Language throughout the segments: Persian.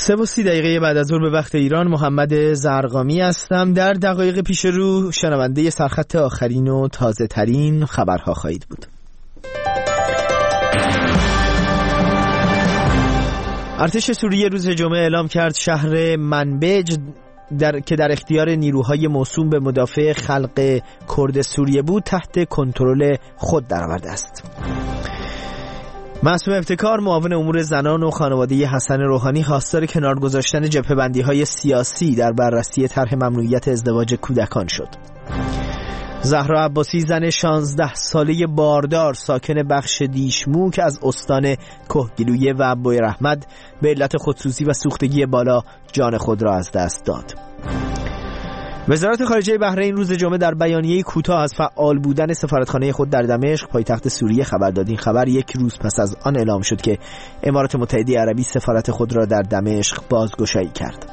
3:30 بعد از ظهر به وقت ایران، محمد زرقامی هستم. در دقایق پیش رو شنونده سرخط آخرین و تازه ترین خبرها خواهید بود. ارتش سوریه روز جمعه اعلام کرد شهر منبج که در اختیار نیروهای موسوم به مدافع خلق کرد سوریه بود تحت کنترل خود درآورده است. معصوم ابتکار، معاون امور زنان و خانواده حسن روحانی، خواستار کنار گذاشتن جبهه‌بندی‌های سیاسی در بررسی طرح ممنوعیت ازدواج کودکان شد. زهرا عباسی، زن 16 ساله باردار ساکن بخش دیشمو که از استان کهگیلویه و بویراحمد به علت خودسوزی و سوختگی بالا جان خود را از دست داد. وزارت خارجه بحرین روز جمعه در بیانیه‌ای کوتاه از فعال بودن سفارتخانه خود در دمشق پایتخت سوریه خبر داد. این خبر یک روز پس از آن اعلام شد که امارات متحده عربی سفارت خود را در دمشق بازگشایی کرد.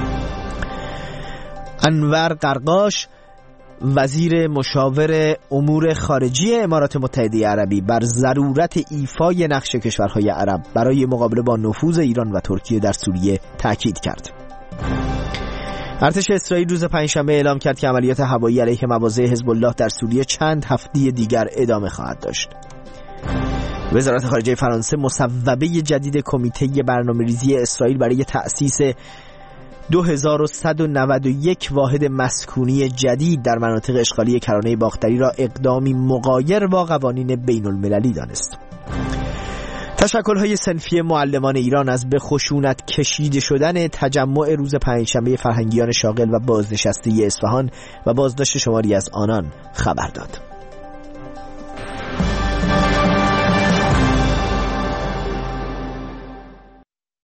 انور قرقاش، وزیر مشاور امور خارجه امارات متحده عربی، بر ضرورت ایفای نقش کشورهای عرب برای مقابله با نفوذ ایران و ترکیه در سوریه تاکید کرد. ارتش اسرائیل روز پنجشنبه اعلام کرد که عملیات هوایی علیه مواضع حزب الله در سوریه چند هفته دیگر ادامه خواهد داشت. وزارت خارجه فرانسه مصوبه جدید کمیته برنامه‌ریزی اسرائیل برای تأسیس 2191 واحد مسکونی جدید در مناطق اشغالی کرانه باختری را اقدامی مغایر با قوانین بین المللی دانست. تشکل‌های صنفی معلمان ایران از به خشونت کشیده شدن تجمع روز پنجشنبه فرهنگیان شاغل و بازنشسته اصفهان و بازداشت شماری از آنان خبر داد.